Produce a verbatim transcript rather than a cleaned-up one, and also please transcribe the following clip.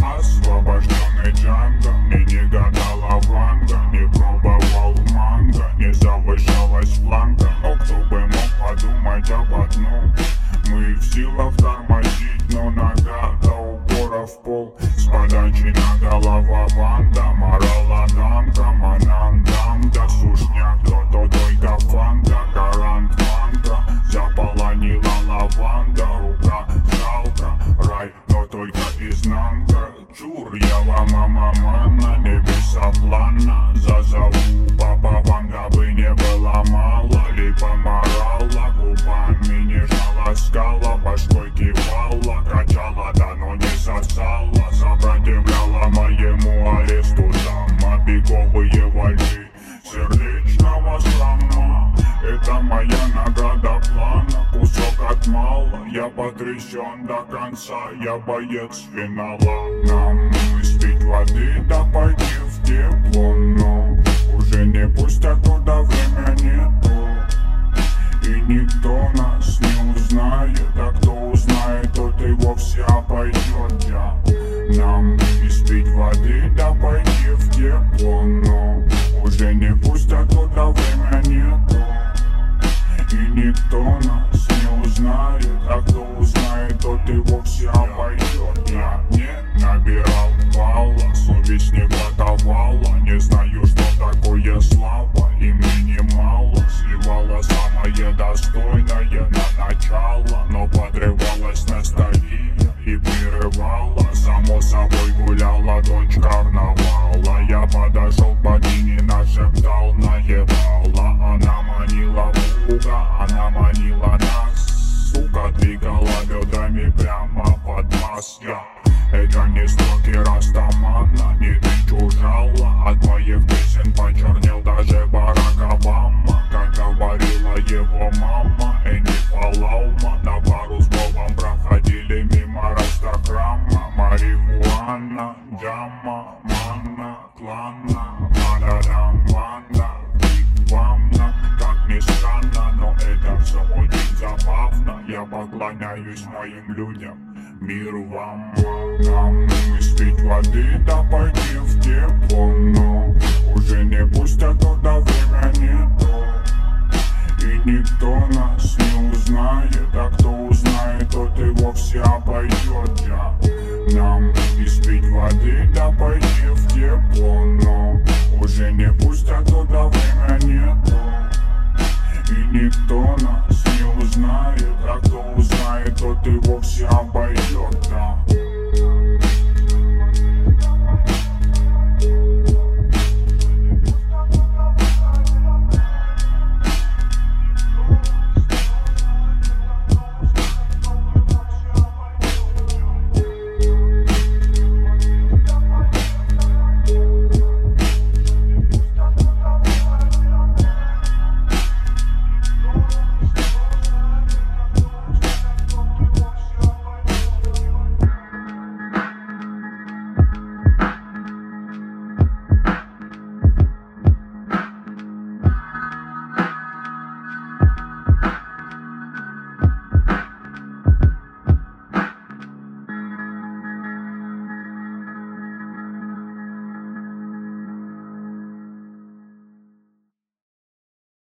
Освобожденный Джанго, мне не гадала Ванга, не пробовал манго, не завышалась планка. Но кто бы мог подумать об одном: мы в силах тормозить, но нога до упора в пол. С подачи на голова банда, морала дамка, манандам, да сушняк, то-то только фанта, гарант манка, заполонила лаванда, рука жалко, рай, но только изнанка. Чур, я вам мама, небеса плана, зазову папа, ванга бы не было мало, либо морала, губами нежно ласкала, башкой кивала, качала, да но не сосала, сопротивляла моему аресту дама, беговые вальсы сердечного слома. Это моя награда плана, кусок от мала, я потрясен до конца, я боец финала. Нам испить воды, да пойти в тепло, но уже не пустят туда, время нету. И никто нас не узнает, а кто узнает, тот и вовсе обойдет. Я. Нам испить воды, да пойти в тепло, но уже не пустят туда, время нету. И никто нас не узнает, а кто узнает, тот и вовсе обойдет. Я не набирал балла, совесть не готовала, не знаю, что такое слава, и мне немало. Сливала самое достойное на начало, но подрывалась ностальгия и прерывала. Само собой гуляла дочь карнавала, я подошел к богине, нашептал, наебала. Она манила луга, она манила нас, сука, двигала бедрами прямо под масс. Я это не строки Растамана, не ты чужала, от моих песен почернел даже Барак Обама. Как говорила его мама, Энни Фалаума, на пару с Богом проходили мимо Растахрама. Марихуана, джама, манна, клана, мадарам, ванда, вамна. Как ни странно, но это все очень забавно. Я поклоняюсь моим людям, мир вам. Нам испить воды, да пойти в тепло, но уже не пустят туда, время нету. И никто нас не узнает, а кто узнает, тот и вовсе обойдет. Я. Нам испить воды, да пойти в тепло, но уже не пустят туда, время нету. И никто нас